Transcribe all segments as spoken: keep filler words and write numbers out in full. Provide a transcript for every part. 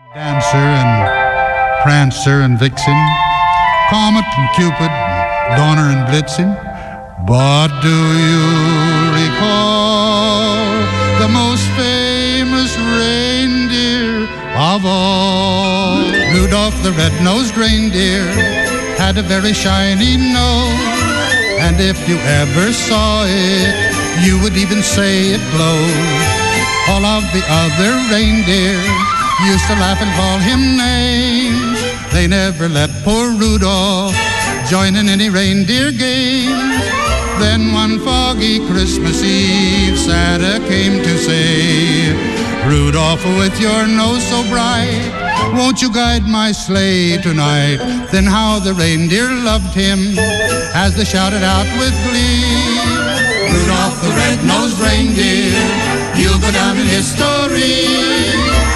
Dancer and Prancer and Vixen, Comet and Cupid, Donner and Blitzen. But do you recall the most famous reindeer of all? Rudolph the red-nosed reindeer had a very shiny nose, and if you ever saw it, you would even say it glowed. All of the other reindeer used to laugh and call him names. They never let poor Rudolph join in any reindeer games. Then one foggy Christmas Eve, Santa came to say, Rudolph, with your nose so bright, won't you guide my sleigh tonight? Then how the reindeer loved him as they shouted out with glee, Rudolph the red-nosed reindeer, you'll go down in history.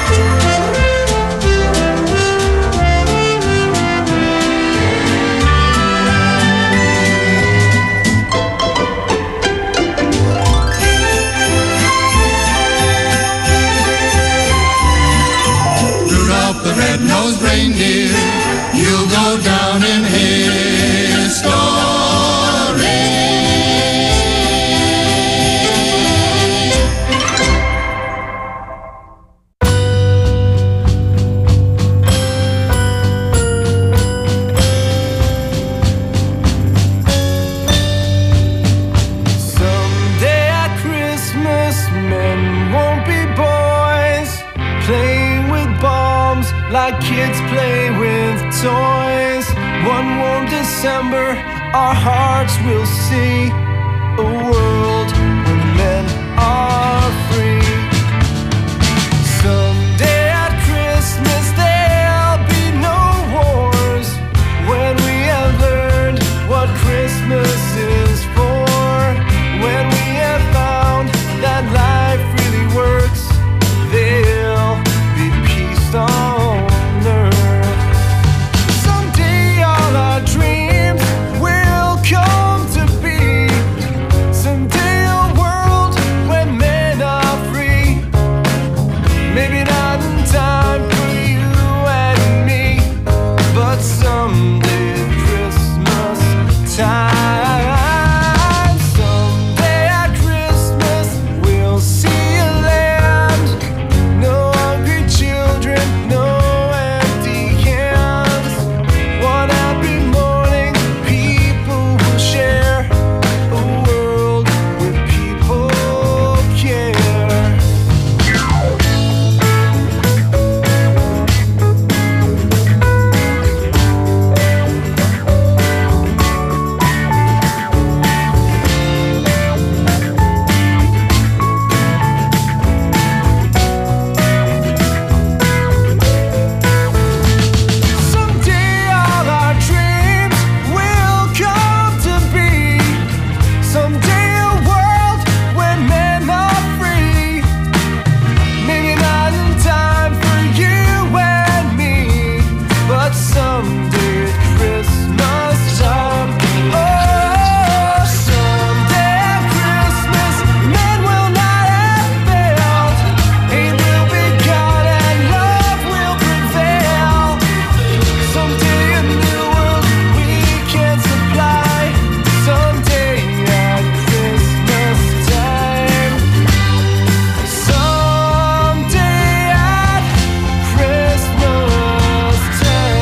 The red-nosed reindeer, you'll go down in history. Someday at Christmas, men won't be boys playing with bombs like kids play with toys. One warm December, our hearts will see a world where the men are free. Someday at Christmas, there'll be no wars when we have learned what Christmas is for. When we have found that life really works, there'll be peace on earth. Someday all our dreams will come to be. Someday a world where men are free. Maybe not in time for you and me, but someday at Christmas time. Someday at Christmas we'll see a land, no hungry children, no empty hands. One happy morning, people will share a world where people care. Someday all our dreams will come to be. Someday a world where men are free. Maybe not in time for you and me, but someday at Christmas time. Oh, someday at Christmas, men will not have failed. Hate will be gone and love will prevail. Someday a new world we can supply. Someday at Christmas time. Someday at Christmas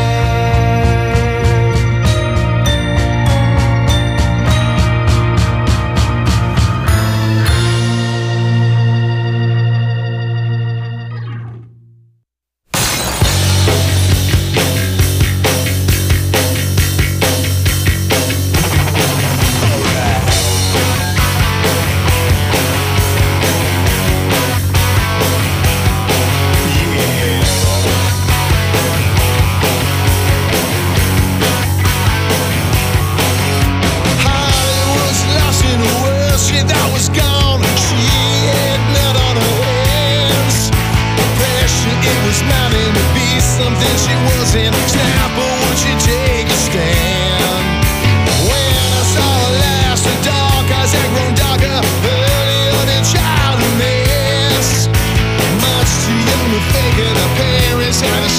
Holly was lost in a world, shit that was gone. She had blood on her hands. Pressure, it was mounting to be something she wasn't. Snap, or would she take a stand? When I saw her last, her dark eyes had grown darker, earlier than child a mess. Much too young to think of the parents had a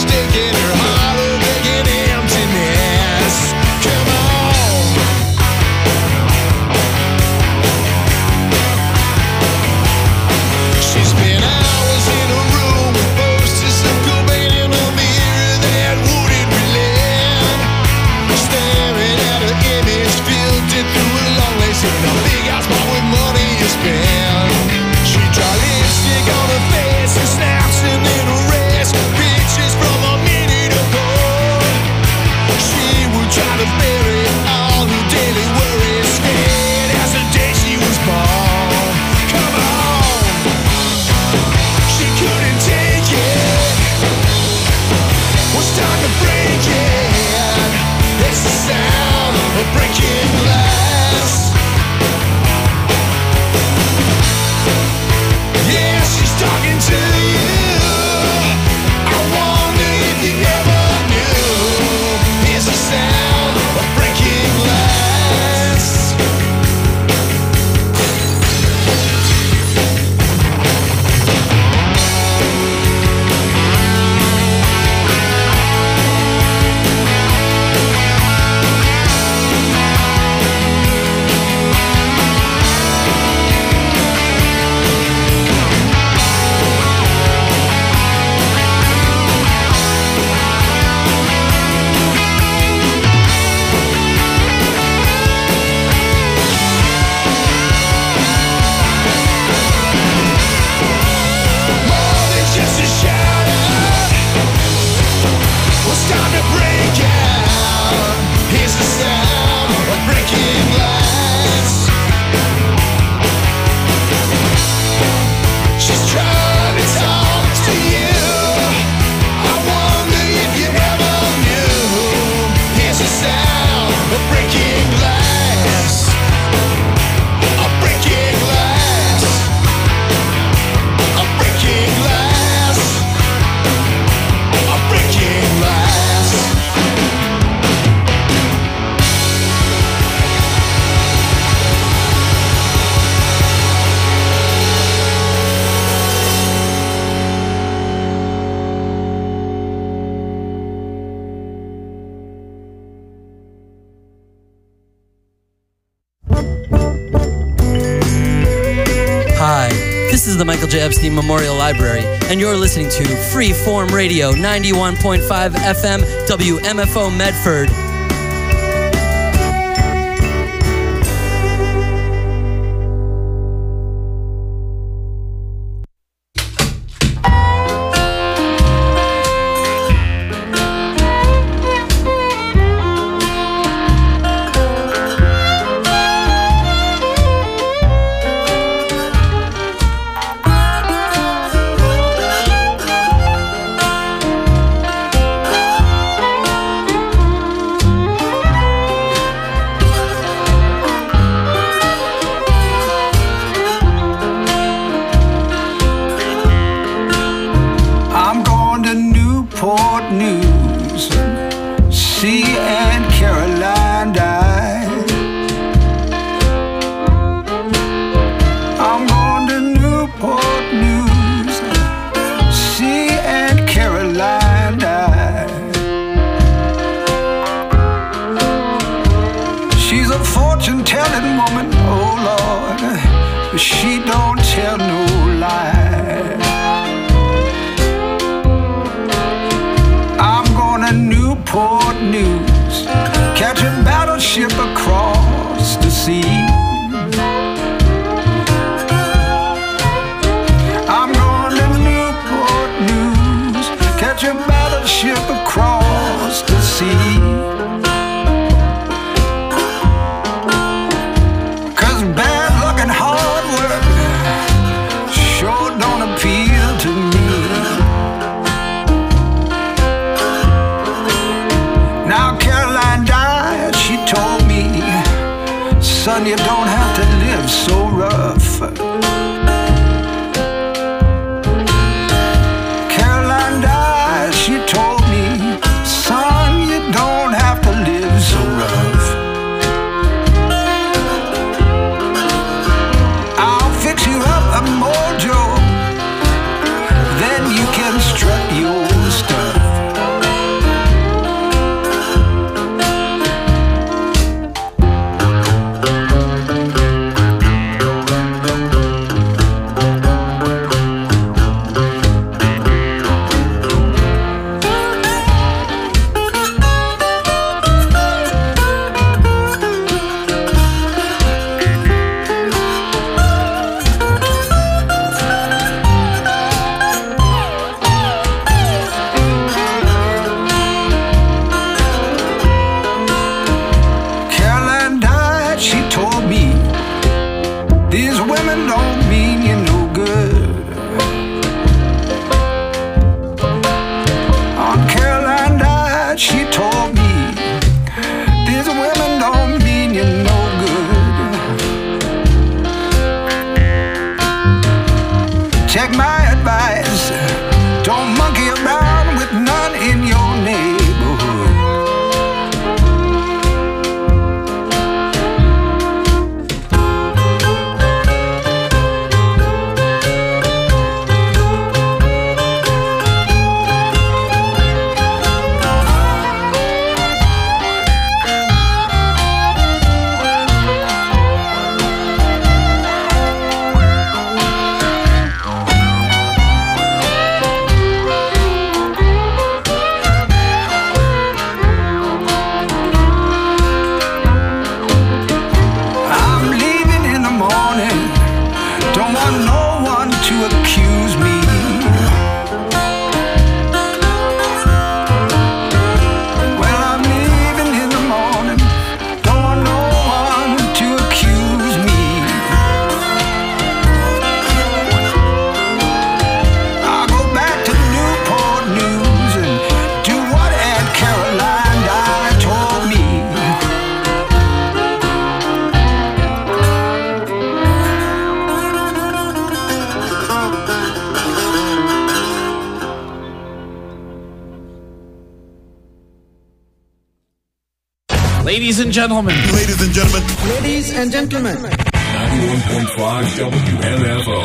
the Michael J. Epstein Memorial Library, and you're listening to Freeform Radio, ninety-one point five F M, W M F O Medford. Ladies and gentlemen. Ladies and gentlemen. Ladies and gentlemen. ninety-one point five W M F O.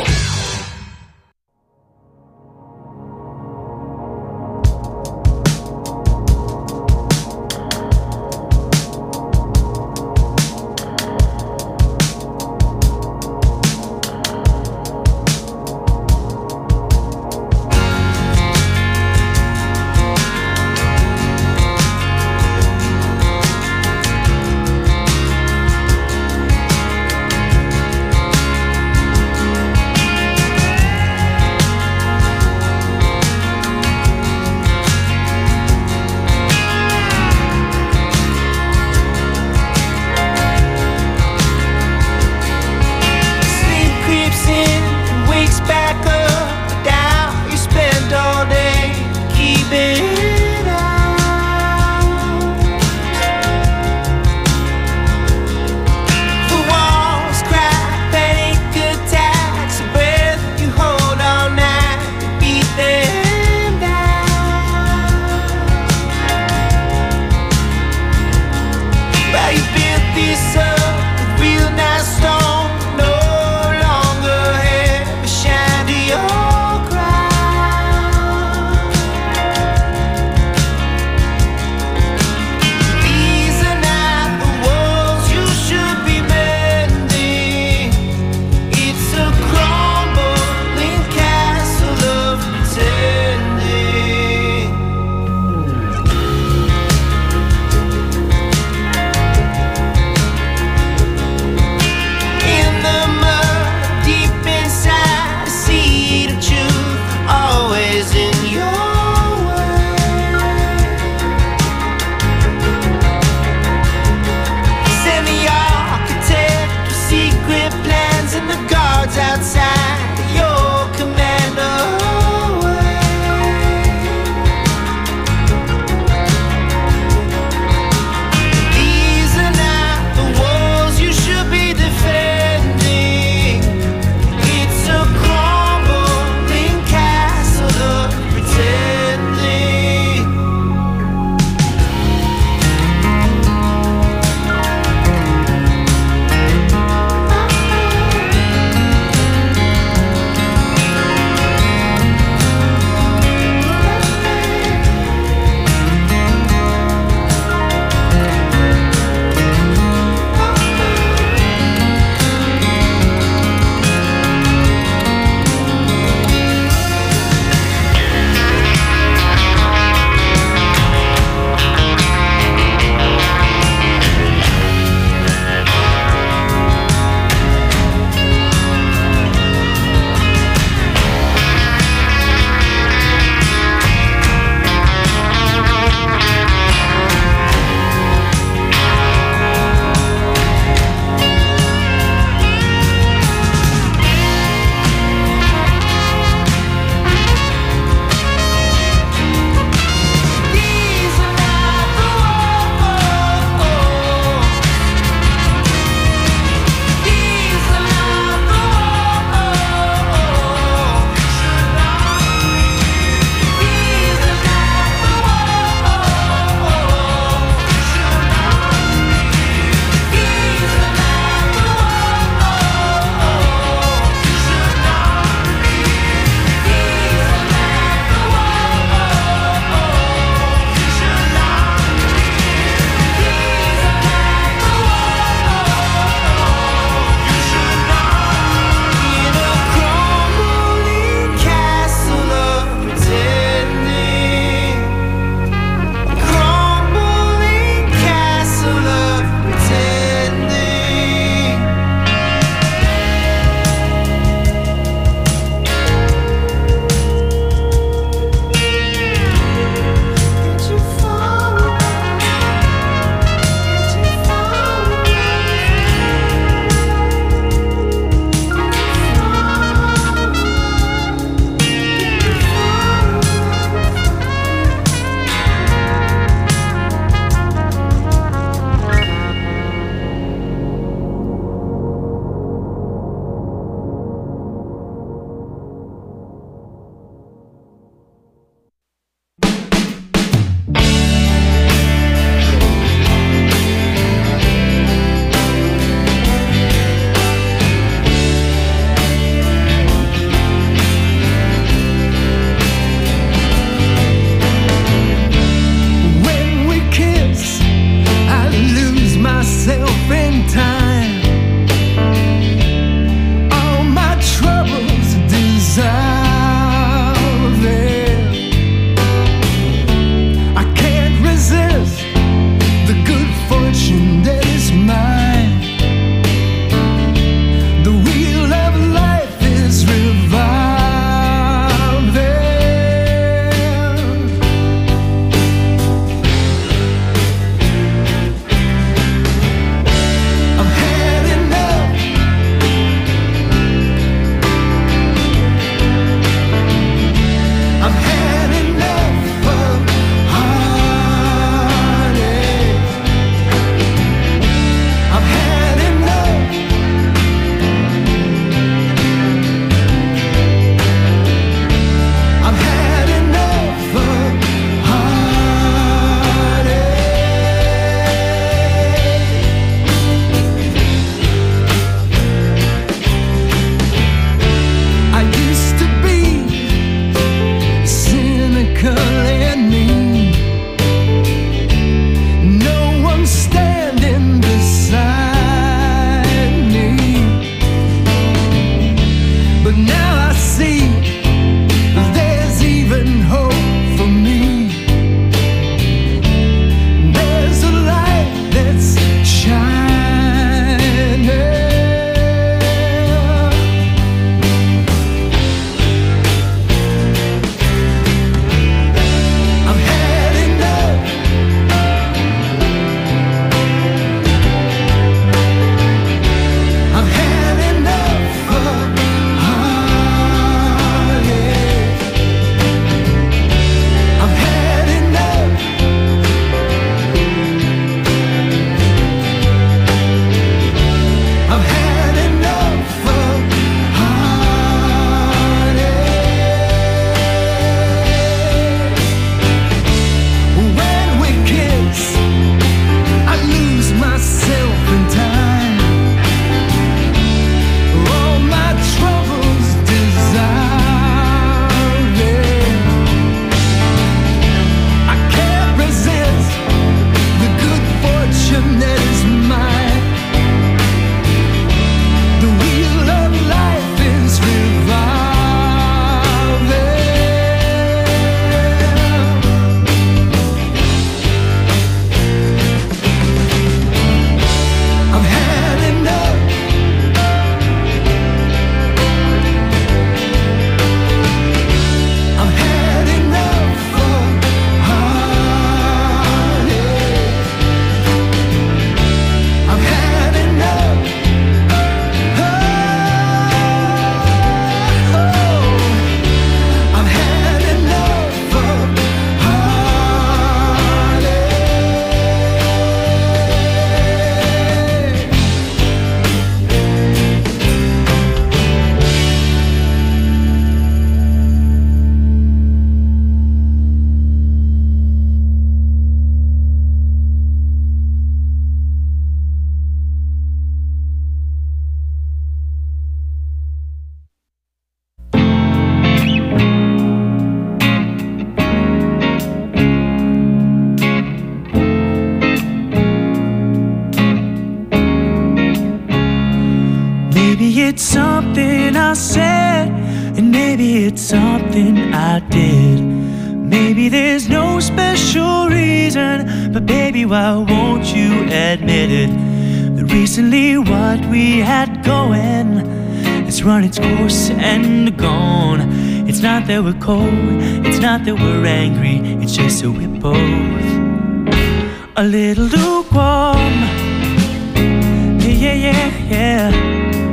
I said, and maybe it's something I did. Maybe there's no special reason, but baby, why won't you admit it? That recently what we had going has run its course and gone. It's not that we're cold, it's not that we're angry, it's just that we're both a little lukewarm. Yeah, yeah, yeah, yeah.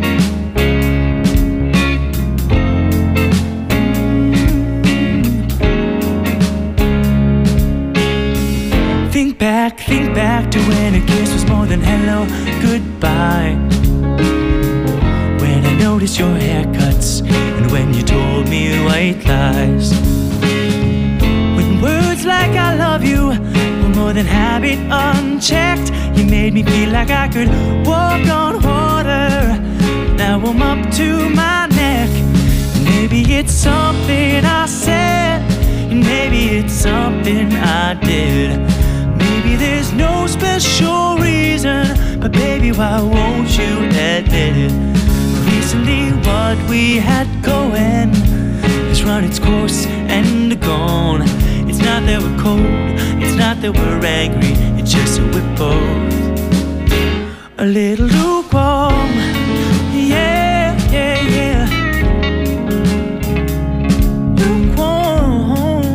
Think back, think back to when a kiss was more than hello, goodbye. When I noticed your haircuts and when you told me white lies. When words like I love you were more than habit unchecked, you made me feel like I could walk on water. Now I'm up to my neck. Maybe it's something I said, and maybe it's something I did. Maybe there's no special reason, but baby, why won't you admit it? Recently what we had going has run its course and gone. It's not that we're cold, it's not that we're angry, it's just that we're both a little lukewarm. Yeah, yeah, yeah. Lukewarm.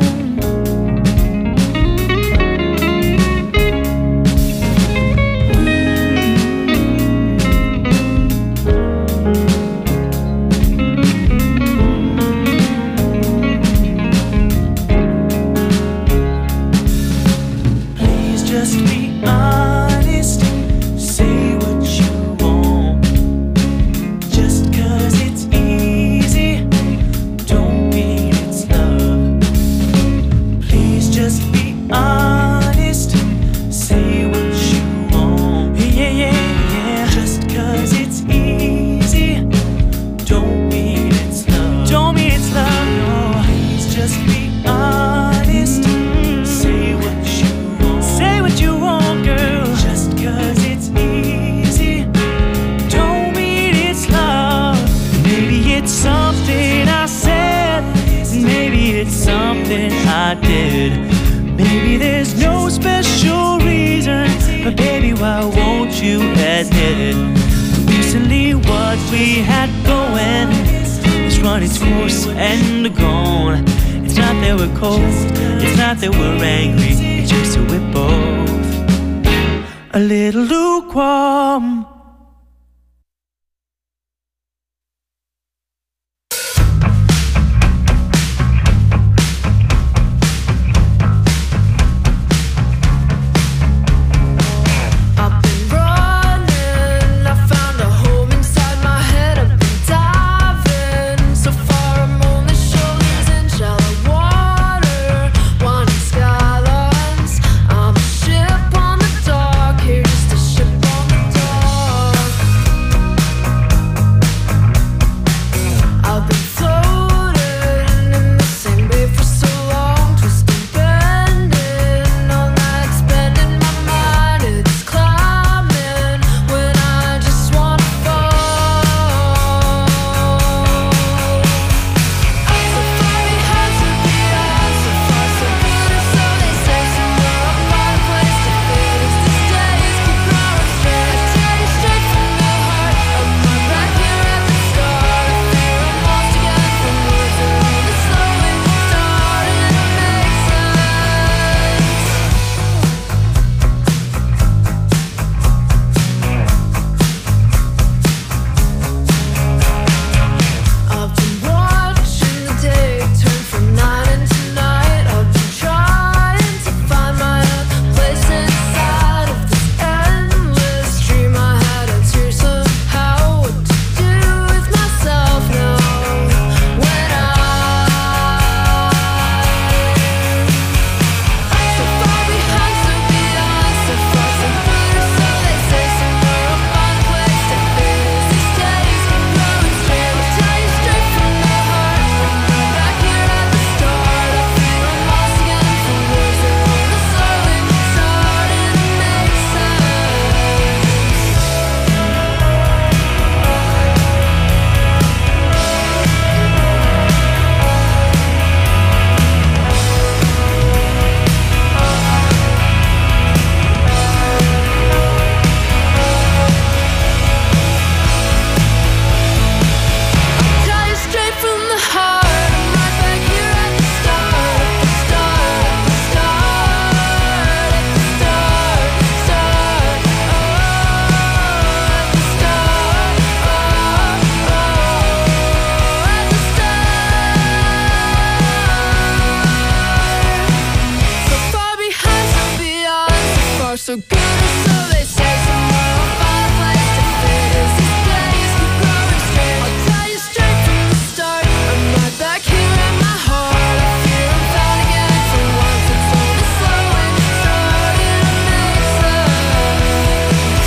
Just be honest, say what you want. Just cause it's easy, don't mean it's love. Please just be honest, say what you want. Yeah, yeah, yeah. Just cause it's easy, don't mean it's love. Don't mean it's love, no. Please just be honest, say what you want. Say what you want, girl. Just cause it's easy, don't mean it's love. Maybe it's something I said, maybe it's something I did. Maybe there's no special reason, but baby, why won't you admit it? Recently what we had going has run its course and gone. It's not that we're cold, it's not that we're angry, it's just that we're both a little lukewarm. I've been running, I found a home inside my head. I've been diving so far, I'm only shoulders in shallow water, winding skylines. I'm a ship on the dock, here just a ship on the dock. so good or so they say. Somewhere I'll find a place to fit. Is this place keep growing straight? I'll tell you straight from the start. I'm right back here in my heart. I fear I'm found again for once. It's only slowing, starting to make sense.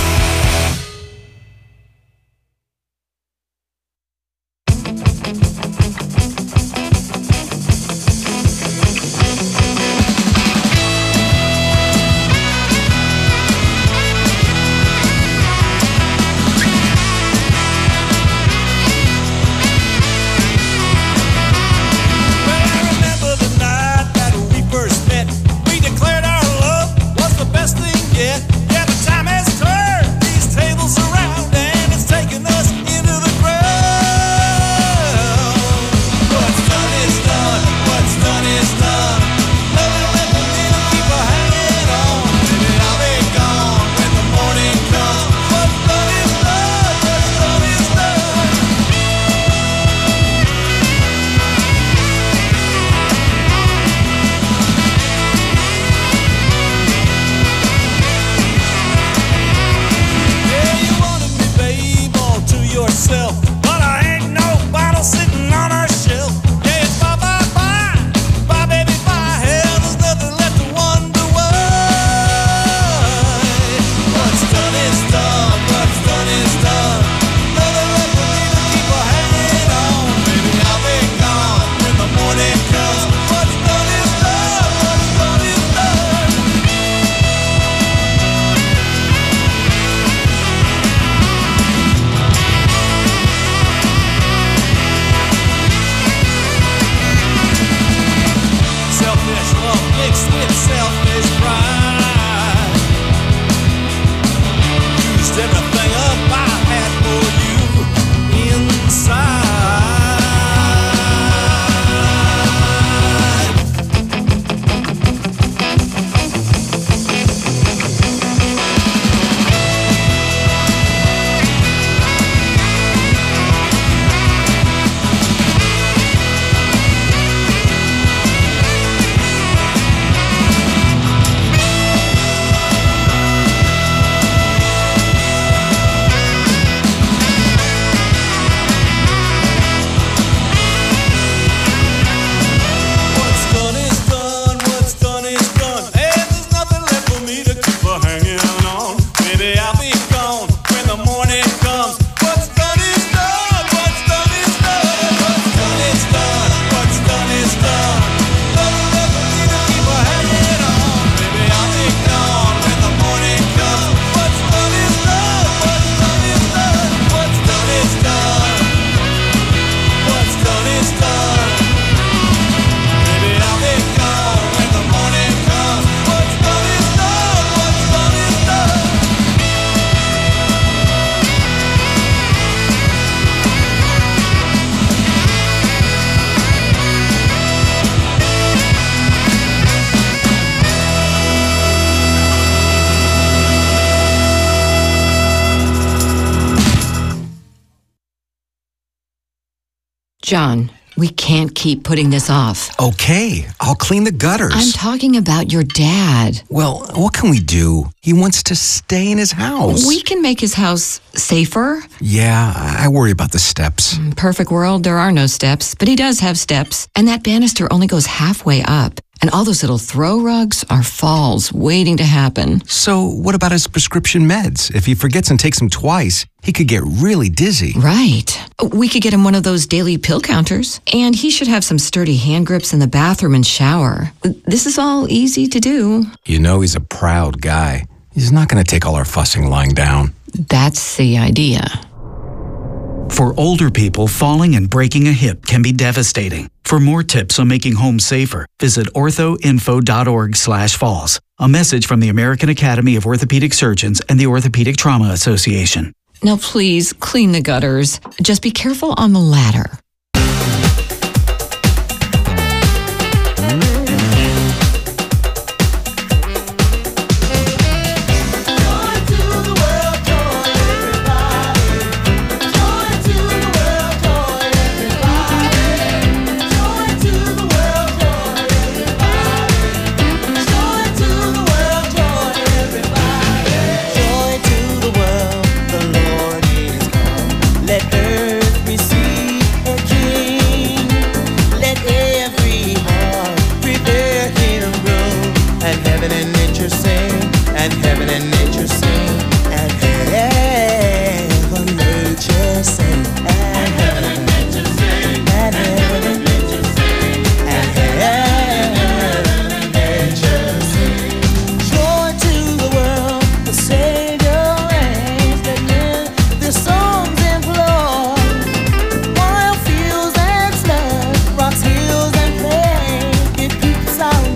John, we can't keep putting this off. Okay, I'll clean the gutters. I'm talking about your dad. Well, what can we do? He wants to stay in his house. We can make his house safer. Yeah, I worry about the steps. Perfect world, there are no steps, but he does have steps. And that banister only goes halfway up. And all those little throw rugs are falls waiting to happen. So what about his prescription meds? If he forgets and takes them twice, he could get really dizzy. Right. We could get him one of those daily pill counters. And he should have some sturdy hand grips in the bathroom and shower. This is all easy to do. You know he's a proud guy. He's not going to take all our fussing lying down. That's the idea. For older people, falling and breaking a hip can be devastating. For more tips on making home safer, visit orthoinfo.org slash falls. A message from the American Academy of Orthopedic Surgeons and the Orthopedic Trauma Association. Now please, clean the gutters. Just be careful on the ladder.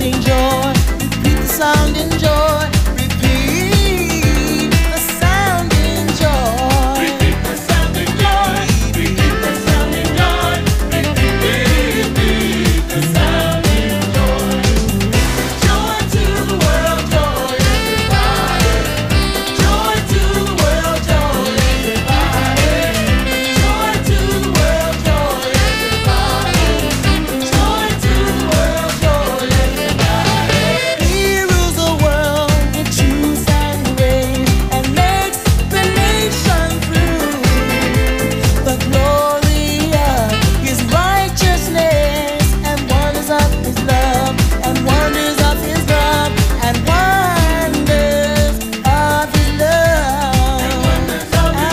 sounding joy. Repeat the sounding joy. Repeat the sounding joy. Repeat the sounding joy. Repeat the sounding joy. Repeat the sounding joy. Joy to the world, joy everybody. Joy to the world, joy everybody. Joy to the world, joy everybody. Joy to the world, joy everybody. He rules the world with truth and grace and makes the nation through. The glory of His righteousness and wonders of His love and wonders of His love and wonders of His love and wonders of His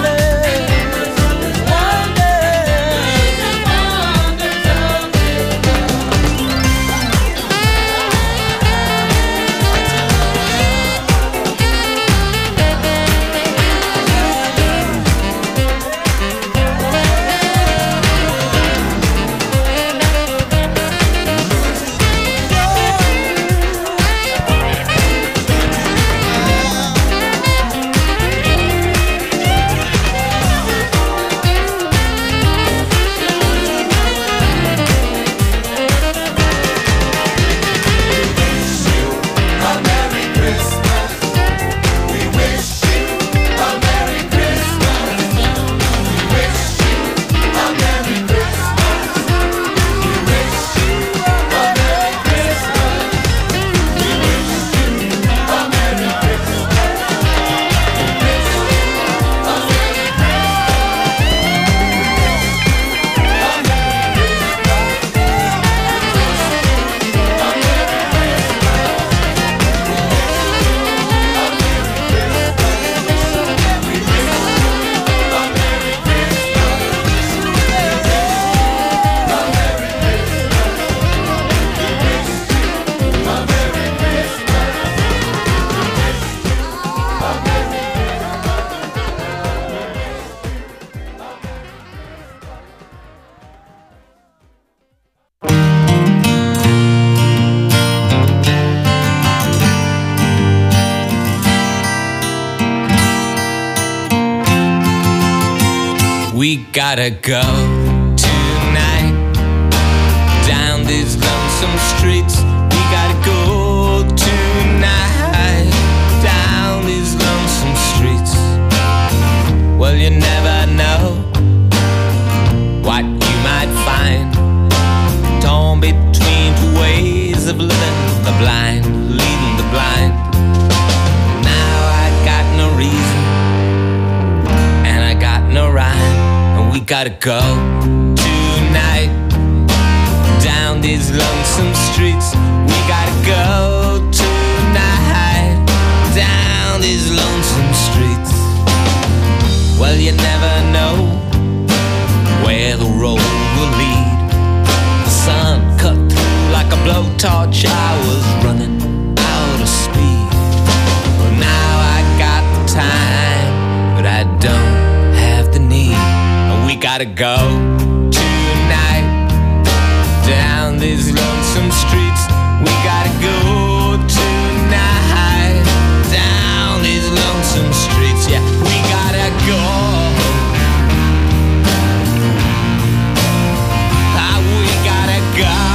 We gotta go tonight down these lonesome streets. We gotta go tonight down these lonesome streets. Well, you never know what you might find torn between two ways of living, the blind leading the blind. Now I got no reason and I got no rhyme. We gotta go tonight down these lonesome streets. We gotta go tonight down these lonesome streets. Well, you never know where the road will lead. The sun cut through like a blowtorch. I was running out of speed. Well, now I got the time, but I don't have the need. We gotta go tonight down these lonesome streets. We gotta go tonight down these lonesome streets. Yeah, we gotta go. Ah, we gotta go.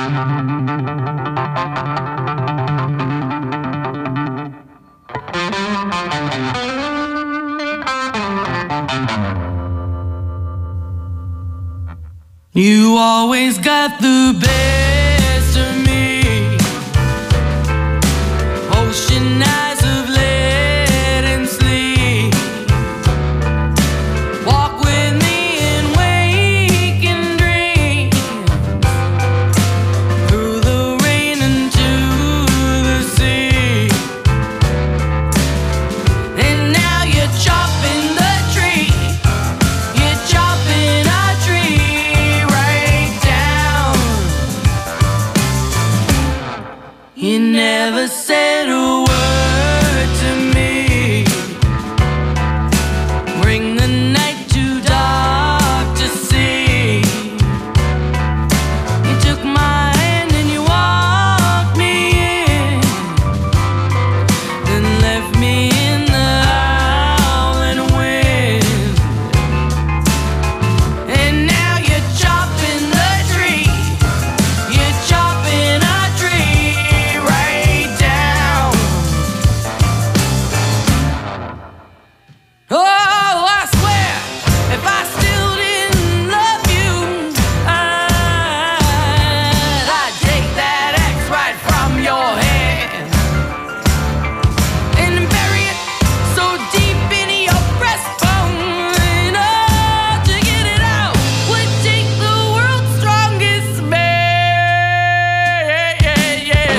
You always got the best of me. Ocean eyes of lead and sleep. Walk with me and wake and dream. Through the rain into the sea. And now you're chopping the tree. You're chopping our tree. You never said a word to me. Bring the night too dark to see. You took my hand and you walked me in, then left me in the howling wind. And now you're chopping the tree. You're chopping our tree. Oh, I swear, if I still didn't love you, I'd, I'd take that axe right from your hand and bury it so deep in your breastbone. Oh, to get it out would take the world's strongest man. Yeah, yeah, yeah.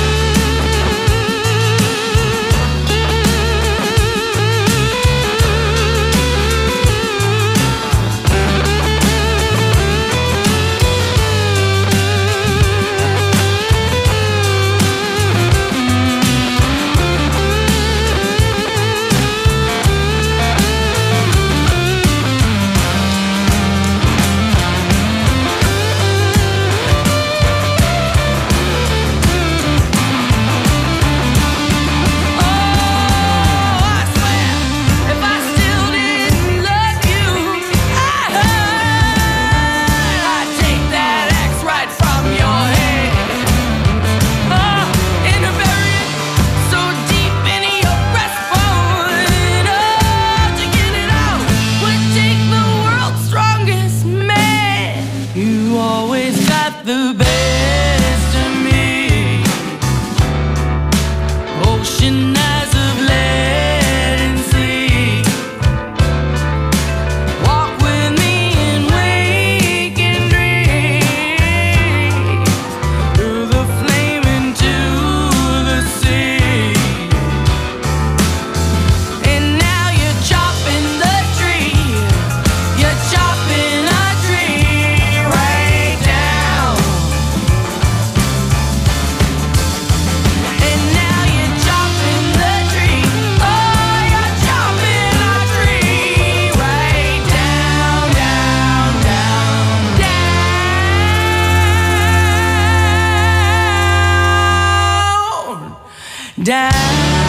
The best of me. Ocean eyes of lead and sea. Walk with me and wake and dream. Through the flame into the sea. And now you're chopping the tree. You're chopping a tree right down. And now you're chopping the tree. Oh, you're chopping a tree right down, down, down, down, down.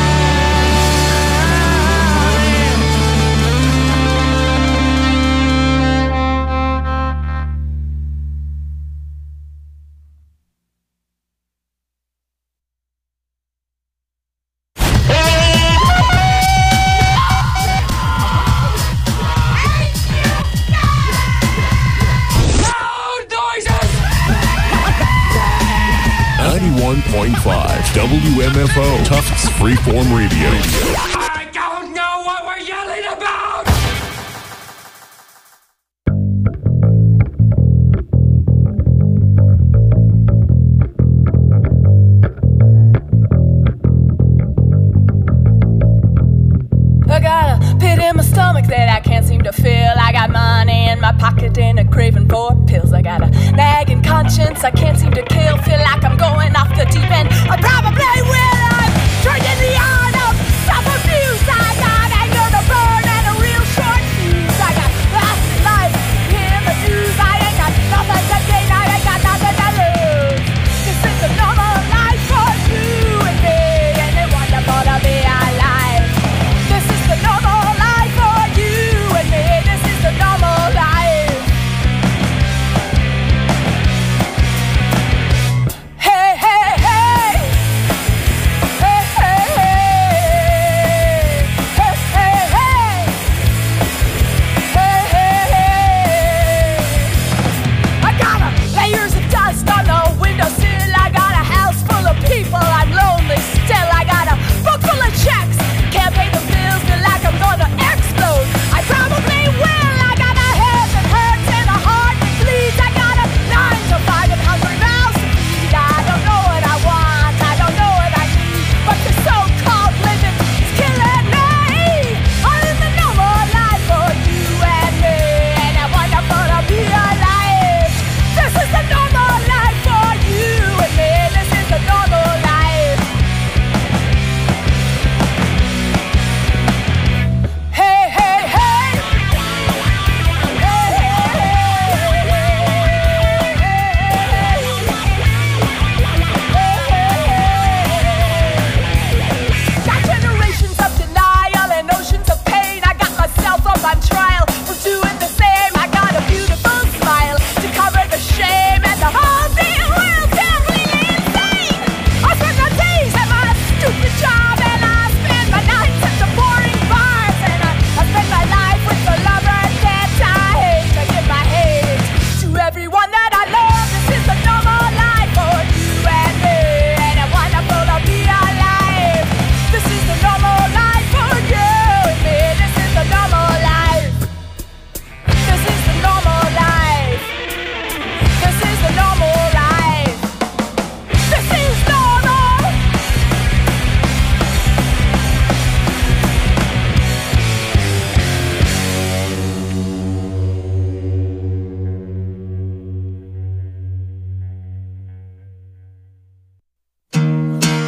ninety-one point five W M F O Tufts Freeform Radio. I don't know what we're yelling about! I got a pit in my stomach that I can't seem to fill. I got money in my pocket and a craving for pills. I got a nagging conscience I can't seem to kill. Feel like I'm going off the deep end. I probably will. I'm drinking the art of self-abuse. I got anger to burn and a real short fuse. I got last life in the news. I ain't got nothing to gain. I ain't got nothing to lose. This is the normal life for you and me. Ain't it wonderful to be alive? This is the normal life for you and me. This is the normal life.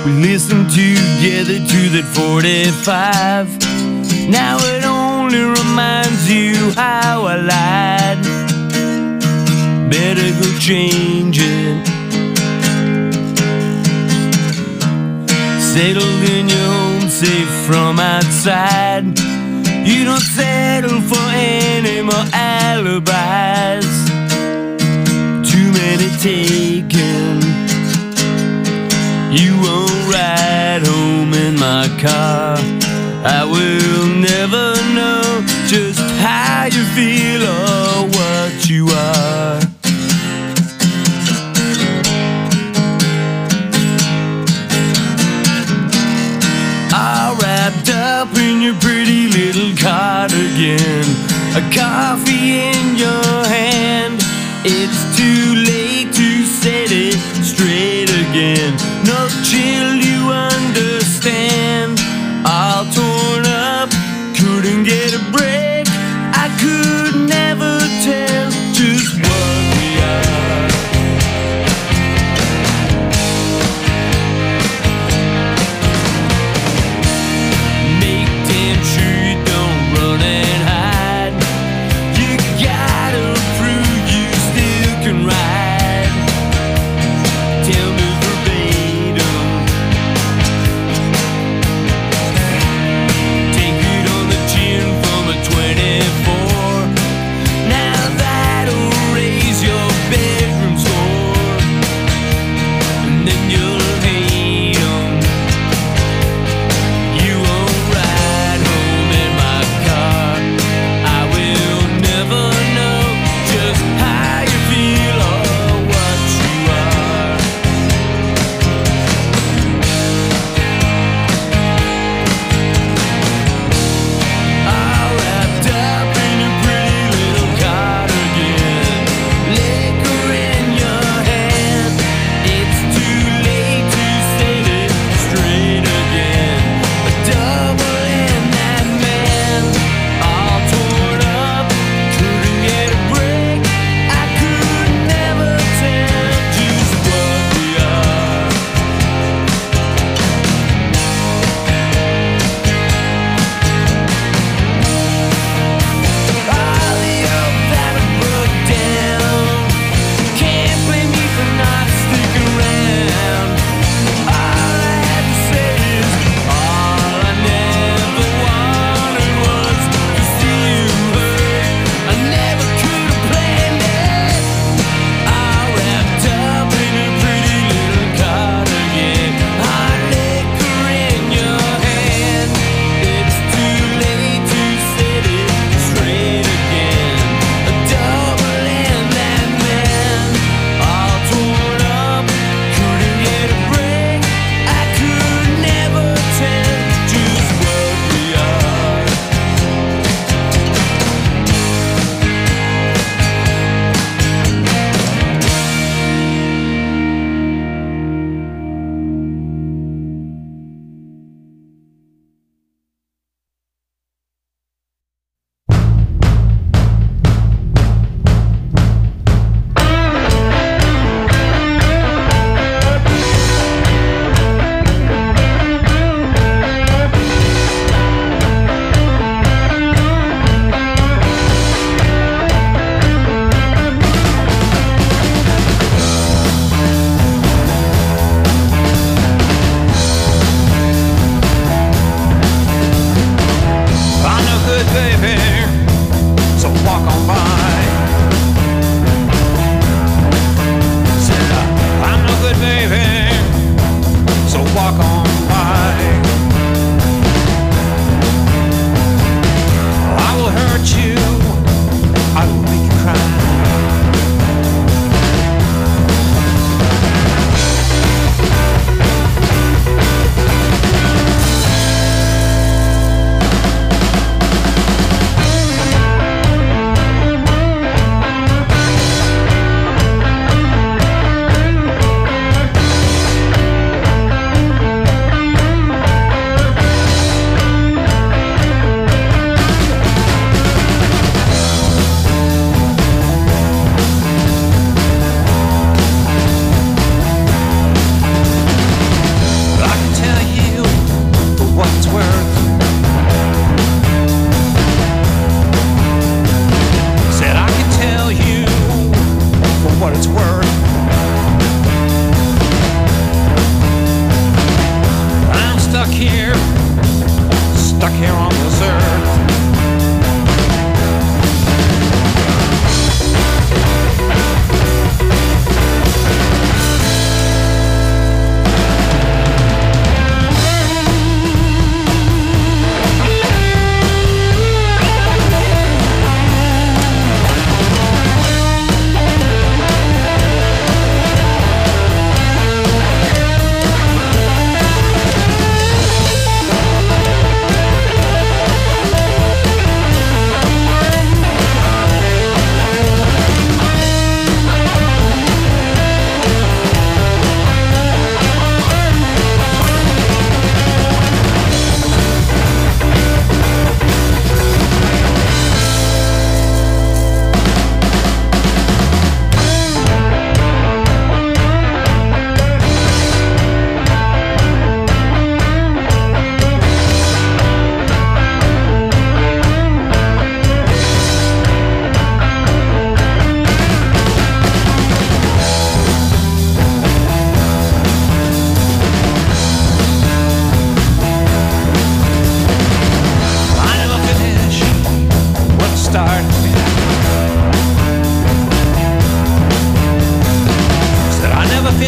We listened together to that forty-five. Now it only reminds you how I lied. Better go change it. Settled in your home, safe from outside. You don't settle for any more alibis. Too many taken. You won't ride home in my car. I will never know just how you feel or what you are. All wrapped up in your pretty little cardigan, a coffee in your hand. It's too late to set it straight again. No chill, you understand. All torn up, couldn't get a break. I could never tell just what we are. Make damn sure you don't run and hide. You gotta prove you still can ride. Tell me verbatim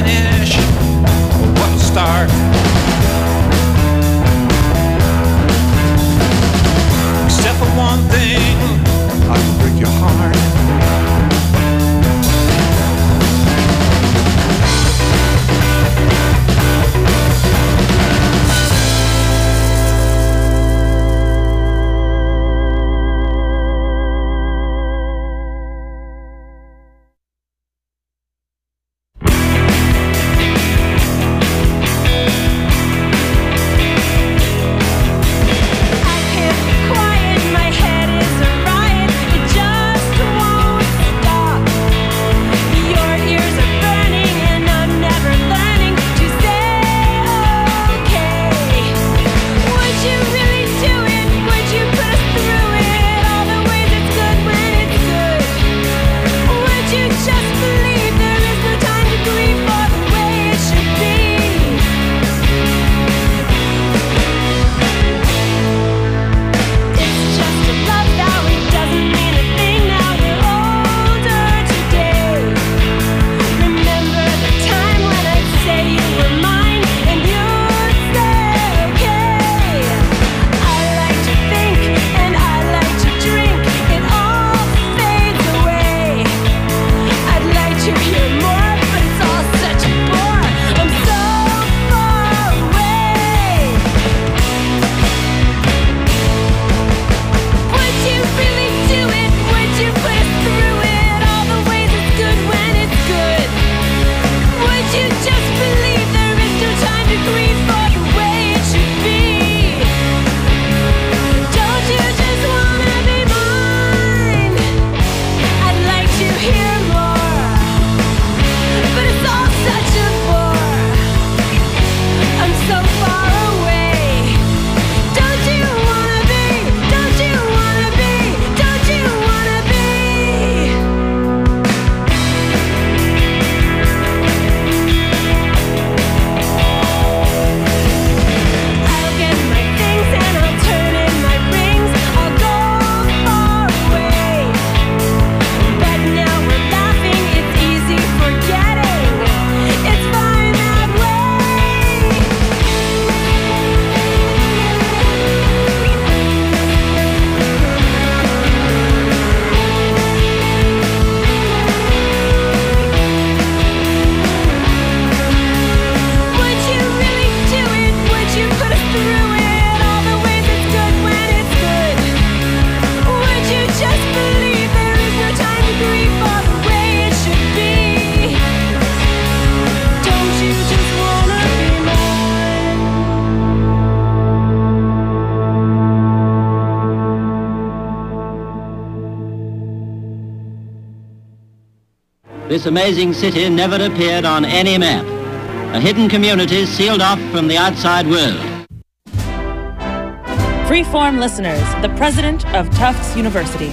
finish or what to start. Except for one thing, I can break your heart. This amazing city never appeared on any map. A hidden community sealed off from the outside world. Freeform listeners, the president of Tufts University.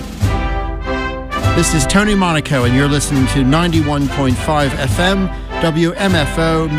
This is Tony Monaco, and you're listening to ninety-one point five F M, W M F O